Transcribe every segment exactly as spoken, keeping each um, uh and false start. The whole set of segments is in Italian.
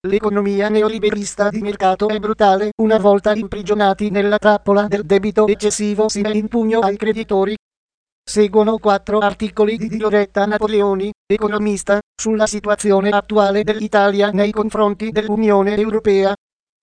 L'economia neoliberista di mercato è brutale, una volta imprigionati nella trappola del debito eccessivo si è in pugno ai creditori. Seguono quattro articoli di Loretta Napoleoni, economista, sulla situazione attuale dell'Italia nei confronti dell'Unione Europea.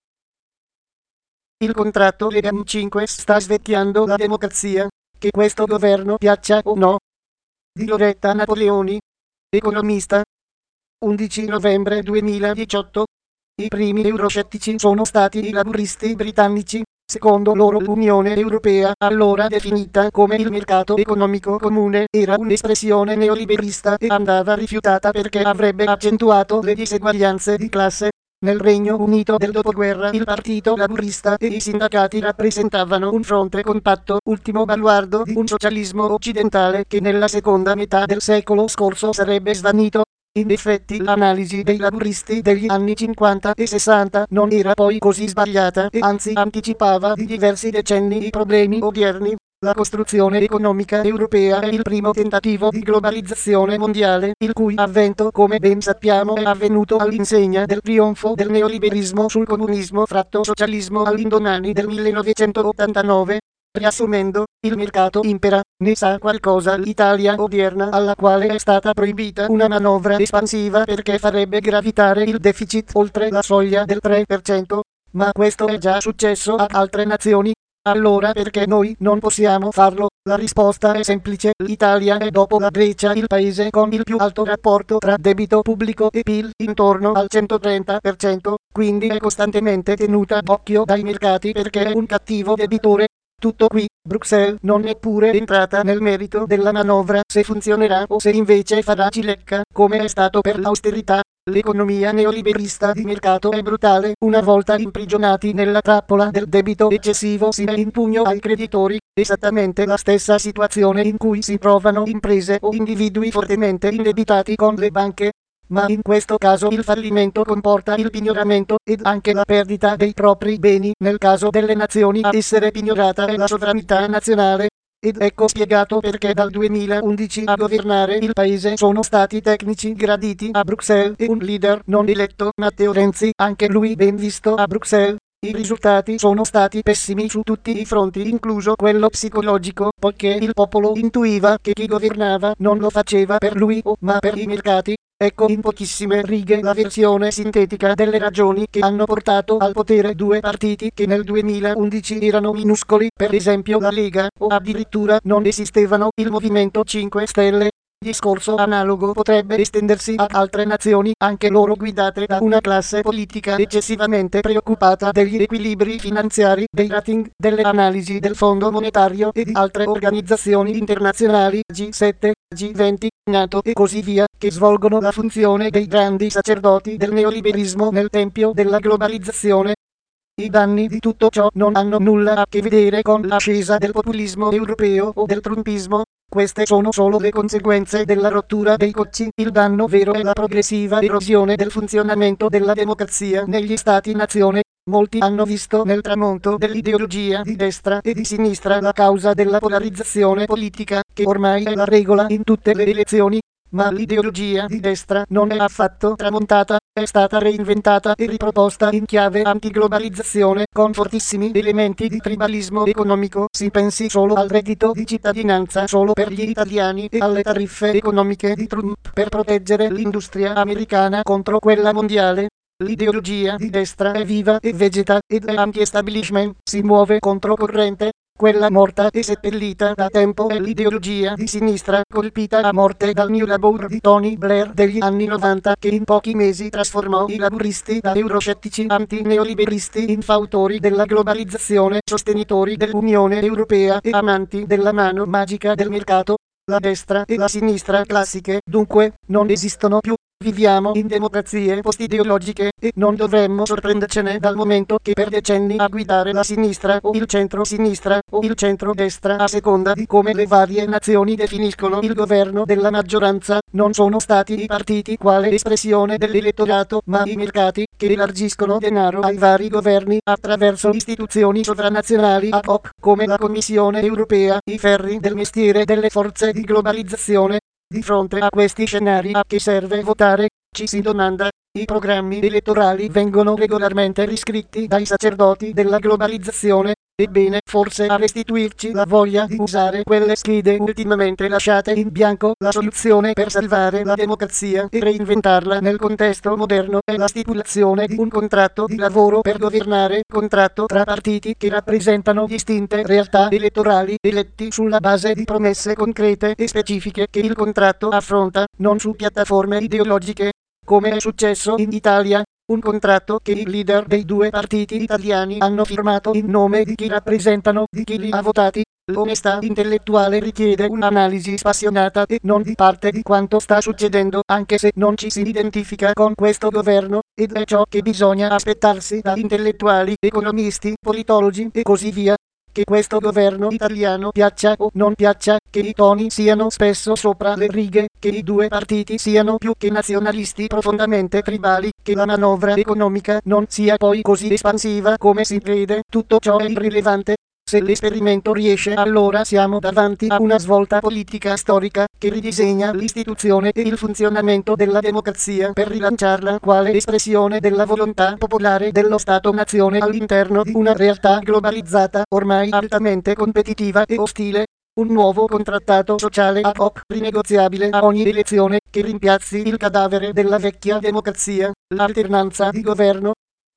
Il contratto Lega cinque sta svecchiando la democrazia, che questo governo piaccia o no. Di Loretta Napoleoni, economista. undici novembre duemiladiciotto. I primi euroscettici sono stati i laburisti britannici. Secondo loro l'Unione Europea, allora definita come il mercato economico comune, era un'espressione neoliberista e andava rifiutata perché avrebbe accentuato le diseguaglianze di classe. Nel Regno Unito del dopoguerra il partito laburista e i sindacati rappresentavano un fronte compatto, ultimo baluardo di un socialismo occidentale che nella seconda metà del secolo scorso sarebbe svanito. In effetti l'analisi dei laburisti degli anni cinquanta e sessanta non era poi così sbagliata e anzi anticipava di diversi decenni i problemi odierni. La costruzione economica europea è il primo tentativo di globalizzazione mondiale, il cui avvento, come ben sappiamo, è avvenuto all'insegna del trionfo del neoliberismo sul comunismo fratto socialismo all'indomani del millenovecentottantanove. Riassumendo, il mercato impera, ne sa qualcosa l'Italia odierna alla quale è stata proibita una manovra espansiva perché farebbe gravitare il deficit oltre la soglia del tre per cento, ma questo è già successo ad altre nazioni. Allora perché noi non possiamo farlo? La risposta è semplice, l'Italia è dopo la Grecia il paese con il più alto rapporto tra debito pubblico e P I L, intorno al centotrenta per cento, quindi è costantemente tenuta d'occhio dai mercati perché è un cattivo debitore. Tutto qui, Bruxelles non è pure entrata nel merito della manovra se funzionerà o se invece farà cilecca, come è stato per l'austerità. L'economia neoliberista di mercato è brutale, una volta imprigionati nella trappola del debito eccessivo si è in pugno ai creditori, esattamente la stessa situazione in cui si trovano imprese o individui fortemente indebitati con le banche. Ma in questo caso il fallimento comporta il pignoramento ed anche la perdita dei propri beni. Nel caso delle nazioni a essere pignorata è la sovranità nazionale. Ed ecco spiegato perché dal duemilaundici a governare il paese sono stati tecnici graditi a Bruxelles e un leader non eletto, Matteo Renzi, anche lui ben visto a Bruxelles. I risultati sono stati pessimi su tutti i fronti, incluso quello psicologico, poiché il popolo intuiva che chi governava non lo faceva per lui o ma per i mercati. Ecco in pochissime righe la versione sintetica delle ragioni che hanno portato al potere due partiti che nel duemilaundici erano minuscoli, per esempio la Lega, o addirittura non esistevano, il Movimento cinque Stelle. Discorso analogo potrebbe estendersi ad altre nazioni, anche loro guidate da una classe politica eccessivamente preoccupata degli equilibri finanziari, dei rating, delle analisi del Fondo Monetario e di altre organizzazioni internazionali, G sette, G venti, NATO e così via, che svolgono la funzione dei grandi sacerdoti del neoliberismo nel tempio della globalizzazione. I danni di tutto ciò non hanno nulla a che vedere con l'ascesa del populismo europeo o del trumpismo. Queste sono solo le conseguenze della rottura dei cocci. Il danno vero è la progressiva erosione del funzionamento della democrazia negli Stati-nazione. Molti hanno visto nel tramonto dell'ideologia di destra e di sinistra la causa della polarizzazione politica, che ormai è la regola in tutte le elezioni. Ma l'ideologia di destra non è affatto tramontata, è stata reinventata e riproposta in chiave antiglobalizzazione, con fortissimi elementi di tribalismo economico. Si pensi solo al reddito di cittadinanza solo per gli italiani e alle tariffe economiche di Trump per proteggere l'industria americana contro quella mondiale. L'ideologia di destra è viva e vegeta ed è anti-establishment, si muove controcorrente. Quella morta e seppellita da tempo è l'ideologia di sinistra, colpita a morte dal New Labour di Tony Blair degli anni novanta, che in pochi mesi trasformò i laburisti da euroscettici anti-neoliberisti in fautori della globalizzazione, sostenitori dell'Unione Europea e amanti della mano magica del mercato. La destra e la sinistra classiche, dunque, non esistono più. Viviamo in democrazie post-ideologiche e non dovremmo sorprendercene dal momento che per decenni a guidare la sinistra o il centro-sinistra o il centro-destra, a seconda di come le varie nazioni definiscono il governo della maggioranza, non sono stati i partiti quale espressione dell'elettorato, ma i mercati, che elargiscono denaro ai vari governi attraverso istituzioni sovranazionali ad hoc, come la Commissione Europea, i ferri del mestiere delle forze di globalizzazione. Di fronte a questi scenari a che serve votare? Ci si domanda, i programmi elettorali vengono regolarmente riscritti dai sacerdoti della globalizzazione. Ebbene, forse a restituirci la voglia di usare quelle schede ultimamente lasciate in bianco, la soluzione per salvare la democrazia e reinventarla nel contesto moderno è la stipulazione di un contratto di lavoro per governare, contratto tra partiti che rappresentano distinte realtà elettorali, eletti sulla base di promesse concrete e specifiche che il contratto affronta, non su piattaforme ideologiche, come è successo in Italia. Un contratto che i leader dei due partiti italiani hanno firmato in nome di chi rappresentano, di chi li ha votati. L'onestà intellettuale richiede un'analisi spassionata e non di parte di quanto sta succedendo, anche se non ci si identifica con questo governo, ed è ciò che bisogna aspettarsi da intellettuali, economisti, politologi e così via. Che questo governo italiano piaccia o non piaccia, che i toni siano spesso sopra le righe, che i due partiti siano più che nazionalisti profondamente tribali, che la manovra economica non sia poi così espansiva come si crede, tutto ciò è irrilevante. Se l'esperimento riesce, allora siamo davanti a una svolta politica storica che ridisegna l'istituzione e il funzionamento della democrazia per rilanciarla quale espressione della volontà popolare dello Stato-nazione all'interno di una realtà globalizzata, ormai altamente competitiva e ostile. Un nuovo contrattato sociale ad hoc, rinegoziabile a ogni elezione, che rimpiazzi il cadavere della vecchia democrazia, l'alternanza di governo.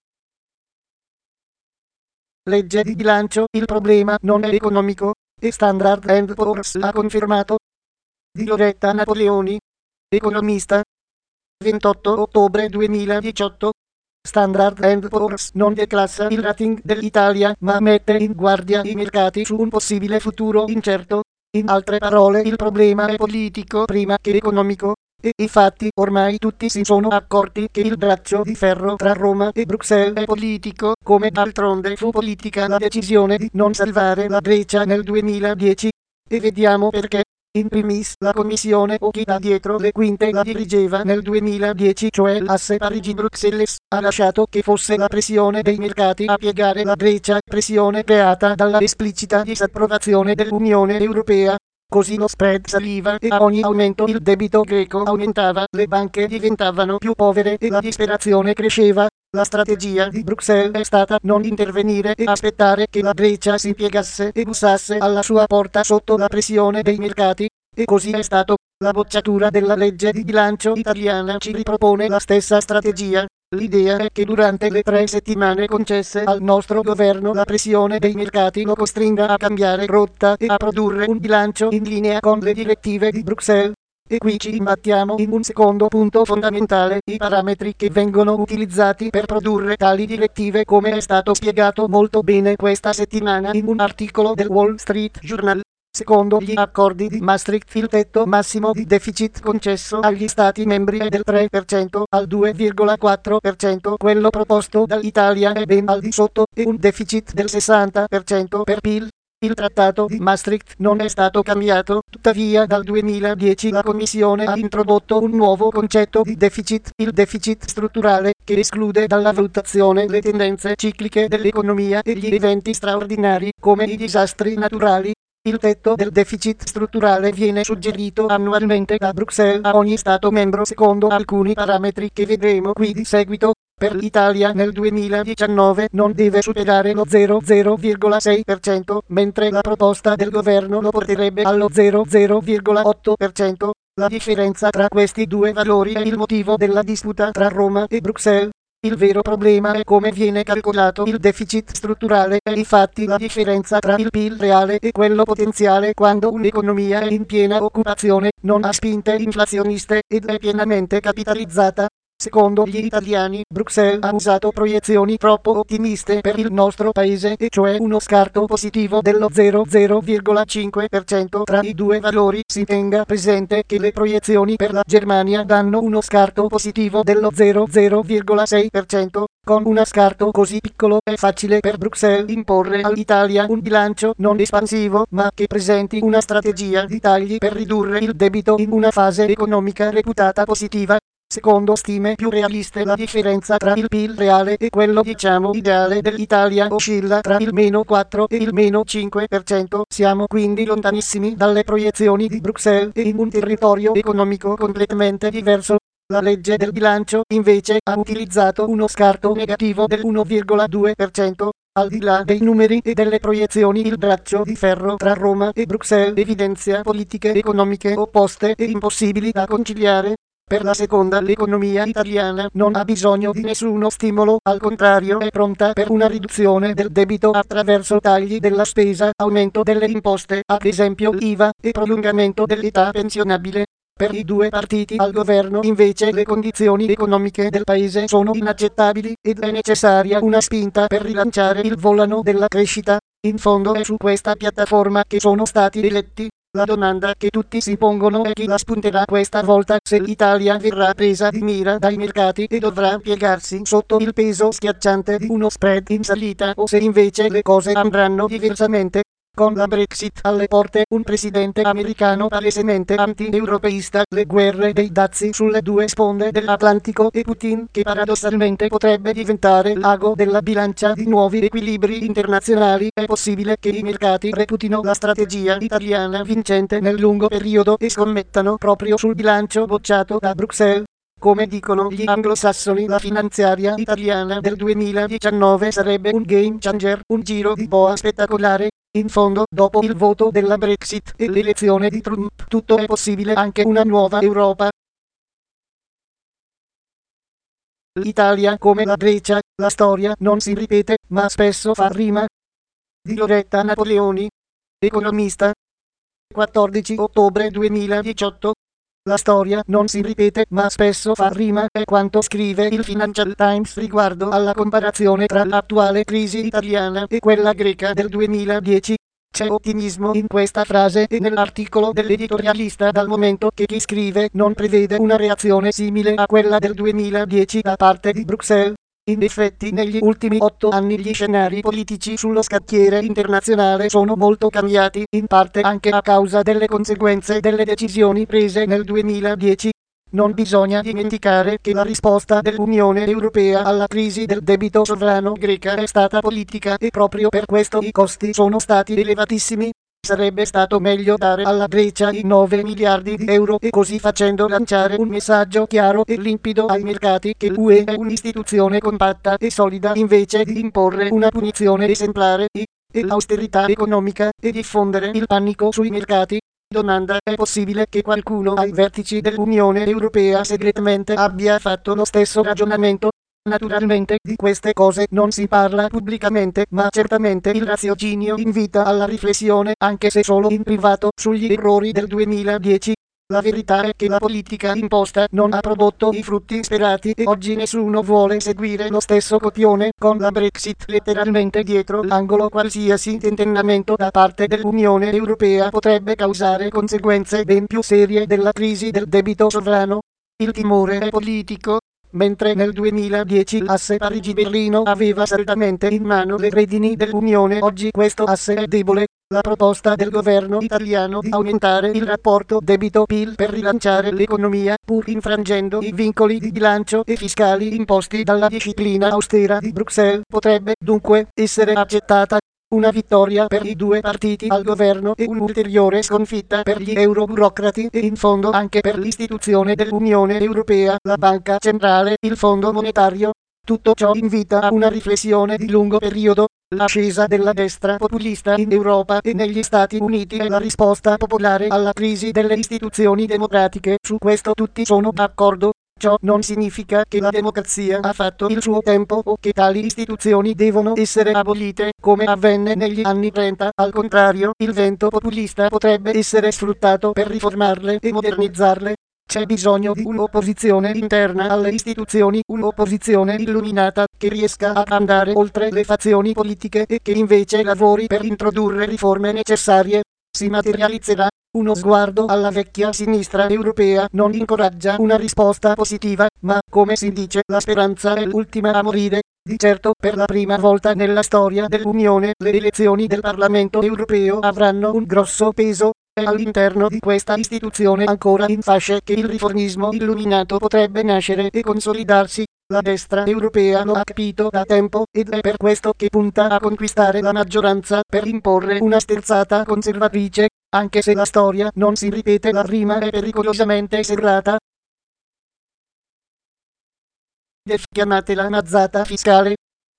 Legge di bilancio. Il problema non è economico, e Standard and Poor's l'ha confermato. Di Loretta Napoleoni, economista. ventotto ottobre duemiladiciotto. Standard and Poor's non declassa il rating dell'Italia, ma mette in guardia i mercati su un possibile futuro incerto. In altre parole, il problema è politico prima che economico. E infatti ormai tutti si sono accorti che il braccio di ferro tra Roma e Bruxelles è politico, come d'altronde fu politica la decisione di non salvare la Grecia nel duemiladieci. E vediamo perché. In primis, la commissione o chi da dietro le quinte la dirigeva nel duemiladieci, cioè l'asse Parigi-Bruxelles, ha lasciato che fosse la pressione dei mercati a piegare la Grecia, pressione creata dalla esplicita disapprovazione dell'Unione Europea. Così lo spread saliva e a ogni aumento il debito greco aumentava, le banche diventavano più povere e la disperazione cresceva. La strategia di Bruxelles è stata non intervenire e aspettare che la Grecia si piegasse e bussasse alla sua porta sotto la pressione dei mercati. E così è stato. La bocciatura della legge di bilancio italiana ci ripropone la stessa strategia. L'idea è che durante le tre settimane concesse al nostro governo la pressione dei mercati lo costringa a cambiare rotta e a produrre un bilancio in linea con le direttive di Bruxelles. E qui ci imbattiamo in un secondo punto fondamentale, i parametri che vengono utilizzati per produrre tali direttive, come è stato spiegato molto bene questa settimana in un articolo del Wall Street Journal. Secondo gli accordi di Maastricht il tetto massimo di deficit concesso agli Stati membri è del tre per cento al due virgola quattro per cento, quello proposto dall'Italia è ben al di sotto, e un deficit del sessanta per cento per P I L. Il trattato di Maastricht non è stato cambiato, tuttavia dal duemiladieci la Commissione ha introdotto un nuovo concetto di deficit, il deficit strutturale, che esclude dalla valutazione le tendenze cicliche dell'economia e gli eventi straordinari, come i disastri naturali. Il tetto del deficit strutturale viene suggerito annualmente da Bruxelles a ogni Stato membro secondo alcuni parametri che vedremo qui di seguito. Per l'Italia nel duemiladiciannove non deve superare lo zero virgola sei per cento, mentre la proposta del governo lo porterebbe allo zero virgola otto per cento. La differenza tra questi due valori è il motivo della disputa tra Roma e Bruxelles. Il vero problema è come viene calcolato il deficit strutturale, è infatti la differenza tra il P I L reale e quello potenziale quando un'economia è in piena occupazione, non ha spinte inflazioniste ed è pienamente capitalizzata. Secondo gli italiani, Bruxelles ha usato proiezioni troppo ottimiste per il nostro paese, e cioè uno scarto positivo dello zero virgola cinque per cento tra i due valori. Si tenga presente che le proiezioni per la Germania danno uno scarto positivo dello zero virgola sei per cento. Con uno scarto così piccolo è facile per Bruxelles imporre all'Italia un bilancio non espansivo, ma che presenti una strategia di tagli per ridurre il debito in una fase economica reputata positiva. Secondo stime più realiste la differenza tra il P I L reale e quello diciamo ideale dell'Italia oscilla tra il meno quattro e il meno cinque per cento. Siamo quindi lontanissimi dalle proiezioni di Bruxelles e in un territorio economico completamente diverso. La legge del bilancio, invece, ha utilizzato uno scarto negativo del uno virgola due per cento. Al di là dei numeri e delle proiezioni, il braccio di ferro tra Roma e Bruxelles evidenzia politiche economiche opposte e impossibili da conciliare. Per la seconda, l'economia italiana non ha bisogno di nessuno stimolo, al contrario è pronta per una riduzione del debito attraverso tagli della spesa, aumento delle imposte, ad esempio l'I V A, e prolungamento dell'età pensionabile. Per i due partiti al governo, invece, le condizioni economiche del paese sono inaccettabili ed è necessaria una spinta per rilanciare il volano della crescita. In fondo è su questa piattaforma che sono stati eletti. La domanda che tutti si pongono è chi la spunterà questa volta, se l'Italia verrà presa di mira dai mercati e dovrà piegarsi sotto il peso schiacciante di uno spread in salita, o se invece le cose andranno diversamente. Con la Brexit alle porte, un presidente americano palesemente anti-europeista, le guerre dei dazi sulle due sponde dell'Atlantico e Putin che paradossalmente potrebbe diventare l'ago della bilancia di nuovi equilibri internazionali, è possibile che i mercati reputino la strategia italiana vincente nel lungo periodo e scommettano proprio sul bilancio bocciato da Bruxelles. Come dicono gli anglosassoni, la finanziaria italiana del duemiladiciannove sarebbe un game changer, un giro di boa spettacolare. In fondo, dopo il voto della Brexit e l'elezione di Trump, tutto è possibile, anche una nuova Europa. L'Italia, come la Grecia, la storia non si ripete, ma spesso fa rima. Di Loretta Napoleoni, economista. quattordici ottobre duemiladiciotto. La storia non si ripete, ma spesso fa rima, è quanto scrive il Financial Times riguardo alla comparazione tra l'attuale crisi italiana e quella greca del duemiladieci. C'è ottimismo in questa frase e nell'articolo dell'editorialista, dal momento che chi scrive non prevede una reazione simile a quella del duemiladieci da parte di Bruxelles. In effetti, negli ultimi otto anni gli scenari politici sullo scacchiere internazionale sono molto cambiati, in parte anche a causa delle conseguenze delle decisioni prese nel duemiladieci. Non bisogna dimenticare che la risposta dell'Unione Europea alla crisi del debito sovrano greca è stata politica e proprio per questo i costi sono stati elevatissimi. Sarebbe stato meglio dare alla Grecia i nove miliardi di euro e così facendo lanciare un messaggio chiaro e limpido ai mercati che l'U E è un'istituzione compatta e solida, invece di imporre una punizione esemplare e, e l'austerità economica e diffondere il panico sui mercati. Domanda: è possibile che qualcuno ai vertici dell'Unione Europea segretamente abbia fatto lo stesso ragionamento? Naturalmente di queste cose non si parla pubblicamente, ma certamente il raziocinio invita alla riflessione, anche se solo in privato, sugli errori del duemiladieci. La verità è che la politica imposta non ha prodotto i frutti sperati e oggi nessuno vuole seguire lo stesso copione, con la Brexit letteralmente dietro l'angolo. Qualsiasi tentennamento da parte dell'Unione Europea potrebbe causare conseguenze ben più serie della crisi del debito sovrano. Il timore è politico. Mentre nel duemiladieci l'asse Parigi-Berlino aveva saldamente in mano le redini dell'Unione, oggi questo asse è debole. La proposta del governo italiano di aumentare il rapporto debito-P I L per rilanciare l'economia, pur infrangendo i vincoli di bilancio e fiscali imposti dalla disciplina austera di Bruxelles, potrebbe dunque essere accettata. Una vittoria per i due partiti al governo e un'ulteriore sconfitta per gli euroburocrati e in fondo anche per l'istituzione dell'Unione Europea, la Banca Centrale, il Fondo Monetario. Tutto ciò invita a una riflessione di lungo periodo. L'ascesa della destra populista in Europa e negli Stati Uniti è la risposta popolare alla crisi delle istituzioni democratiche. Su questo tutti sono d'accordo. Ciò non significa che la democrazia ha fatto il suo tempo o che tali istituzioni devono essere abolite, come avvenne negli anni trenta. Al contrario, il vento populista potrebbe essere sfruttato per riformarle e modernizzarle. C'è bisogno di un'opposizione interna alle istituzioni, un'opposizione illuminata che riesca a andare oltre le fazioni politiche e che invece lavori per introdurre riforme necessarie. Si materializzerà. Uno sguardo alla vecchia sinistra europea non incoraggia una risposta positiva, ma, come si dice, la speranza è l'ultima a morire. Di certo, per la prima volta nella storia dell'Unione, le elezioni del Parlamento europeo avranno un grosso peso. È all'interno di questa istituzione ancora in fasce che il riformismo illuminato potrebbe nascere e consolidarsi. La destra europea lo ha capito da tempo ed è per questo che punta a conquistare la maggioranza per imporre una sterzata conservatrice. Anche se la storia non si ripete, la rima è pericolosamente serrata. Def chiamatela mazzata fiscale.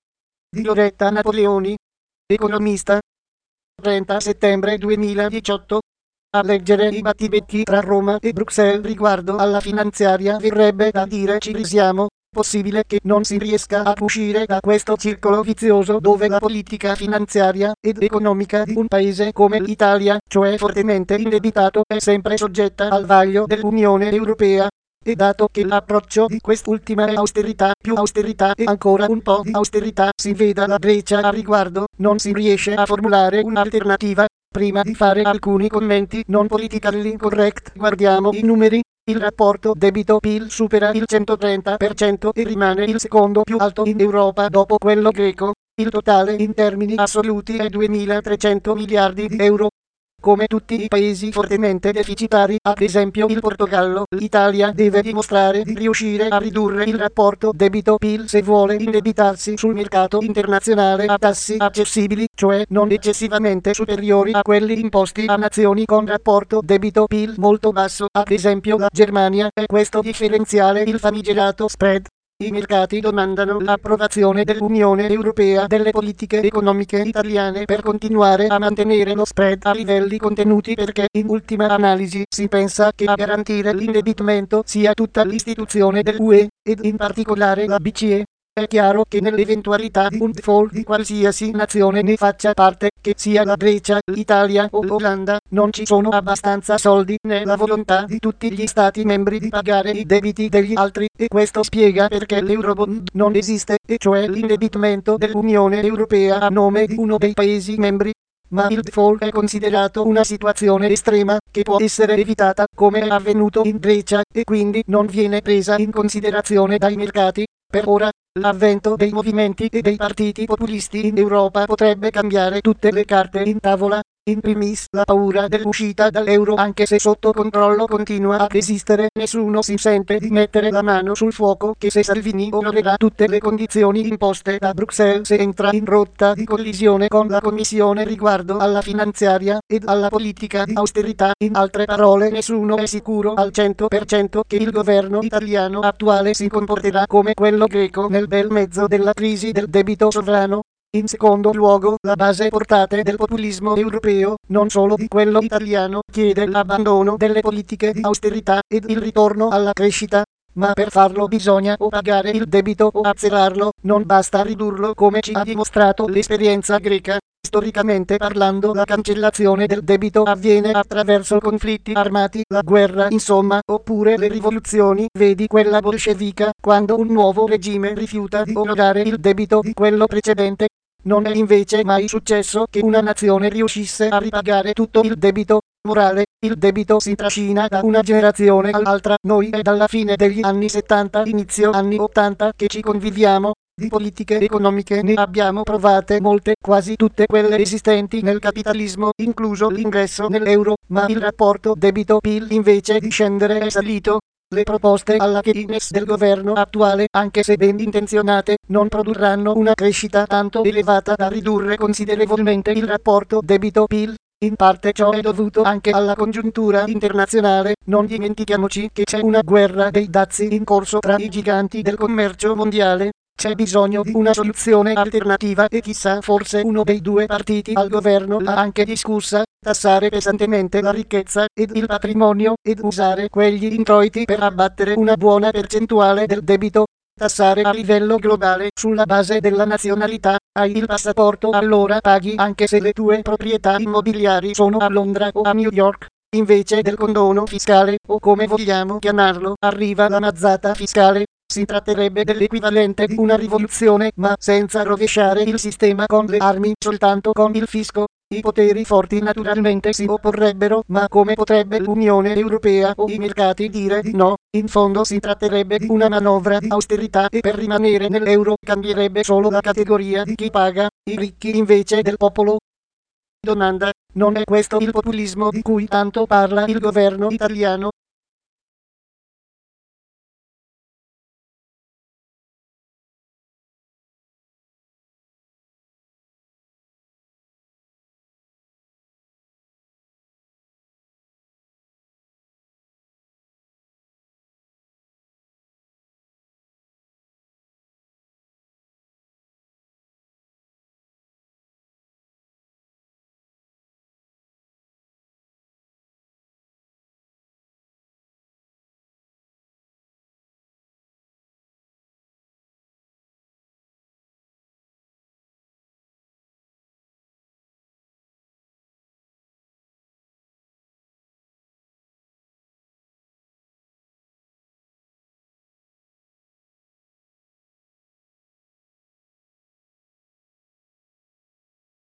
Di Loretta Napoleoni, economista. trenta settembre duemiladiciotto. A leggere i battibecchi tra Roma e Bruxelles riguardo alla finanziaria verrebbe da dire ci risiamo. Possibile che non si riesca a uscire da questo circolo vizioso dove la politica finanziaria ed economica di un paese come l'Italia, cioè fortemente indebitato, è sempre soggetta al vaglio dell'Unione Europea. E dato che l'approccio di quest'ultima è austerità più austerità e ancora un po' di austerità si veda la Grecia a riguardo, non si riesce a formulare un'alternativa. Prima di fare alcuni commenti non politically correct, guardiamo i numeri. Il rapporto debito-P I L supera il centotrenta per cento e rimane il secondo più alto in Europa dopo quello greco. Il totale in termini assoluti è duemilatrecento miliardi di euro. Come tutti i paesi fortemente deficitari, ad esempio il Portogallo, l'Italia deve dimostrare di riuscire a ridurre il rapporto debito-P I L se vuole indebitarsi sul mercato internazionale a tassi accessibili, cioè non eccessivamente superiori a quelli imposti a nazioni con rapporto debito-P I L molto basso, ad esempio la Germania, e questo differenziale il famigerato spread. I mercati domandano l'approvazione dell'Unione Europea delle politiche economiche italiane per continuare a mantenere lo spread a livelli contenuti perché in ultima analisi si pensa che a garantire l'indebitamento sia tutta l'istituzione dell'U E, ed in particolare la B C E. È chiaro che nell'eventualità di un default di qualsiasi nazione ne faccia parte, che sia la Grecia, l'Italia o l'Olanda, non ci sono abbastanza soldi né la volontà di tutti gli stati membri di pagare i debiti degli altri, e questo spiega perché l'Eurobond non esiste, e cioè l'indebitamento dell'Unione Europea a nome di uno dei paesi membri. Ma il default è considerato una situazione estrema, che può essere evitata, come è avvenuto in Grecia, e quindi non viene presa in considerazione dai mercati. Per ora, l'avvento dei movimenti e dei partiti populisti in Europa potrebbe cambiare tutte le carte in tavola. In primis la paura dell'uscita dall'euro, anche se sotto controllo continua ad esistere, nessuno si sente di mettere la mano sul fuoco che se Salvini onorerà tutte le condizioni imposte da Bruxelles se entra in rotta di collisione con la Commissione riguardo alla finanziaria ed alla politica di austerità. In altre parole, nessuno è sicuro al cento per cento che il governo italiano attuale si comporterà come quello greco nel bel mezzo della crisi del debito sovrano. In secondo luogo, la base portata del populismo europeo, non solo di quello italiano, chiede l'abbandono delle politiche di austerità ed il ritorno alla crescita. Ma per farlo bisogna o pagare il debito o azzerarlo, non basta ridurlo come ci ha dimostrato l'esperienza greca. Storicamente parlando, la cancellazione del debito avviene attraverso conflitti armati, la guerra insomma, oppure le rivoluzioni, vedi quella bolscevica, quando un nuovo regime rifiuta di onorare il debito di quello precedente. Non è invece mai successo che una nazione riuscisse a ripagare tutto il debito morale. Il debito si trascina da una generazione all'altra. Noi è dalla fine degli anni settanta, inizio anni ottanta che ci conviviamo. Di politiche economiche ne abbiamo provate molte, quasi tutte quelle esistenti nel capitalismo, incluso l'ingresso nell'euro, ma il rapporto debito-P I L invece di scendere è salito. Le proposte alla Keynes del governo attuale, anche se ben intenzionate, non produrranno una crescita tanto elevata da ridurre considerevolmente il rapporto debito-P I L. In parte ciò è dovuto anche alla congiuntura internazionale. Non dimentichiamoci che c'è una guerra dei dazi in corso tra i giganti del commercio mondiale. C'è bisogno di una soluzione alternativa e chissà, forse uno dei due partiti al governo l'ha anche discussa: tassare pesantemente la ricchezza ed il patrimonio ed usare quegli introiti per abbattere una buona percentuale del debito. Tassare a livello globale sulla base della nazionalità. Hai il passaporto, allora paghi anche se le tue proprietà immobiliari sono a Londra o a New York. Invece del condono fiscale, o come vogliamo chiamarlo, arriva la mazzata fiscale. Si tratterebbe dell'equivalente di una rivoluzione, ma senza rovesciare il sistema con le armi, soltanto con il fisco. I poteri forti naturalmente si opporrebbero, ma come potrebbe l'Unione Europea o i mercati dire di no? In fondo si tratterebbe di una manovra di austerità e per rimanere nell'euro cambierebbe solo la categoria di chi paga, i ricchi invece del popolo. Domanda: non è questo il populismo di cui tanto parla il governo italiano?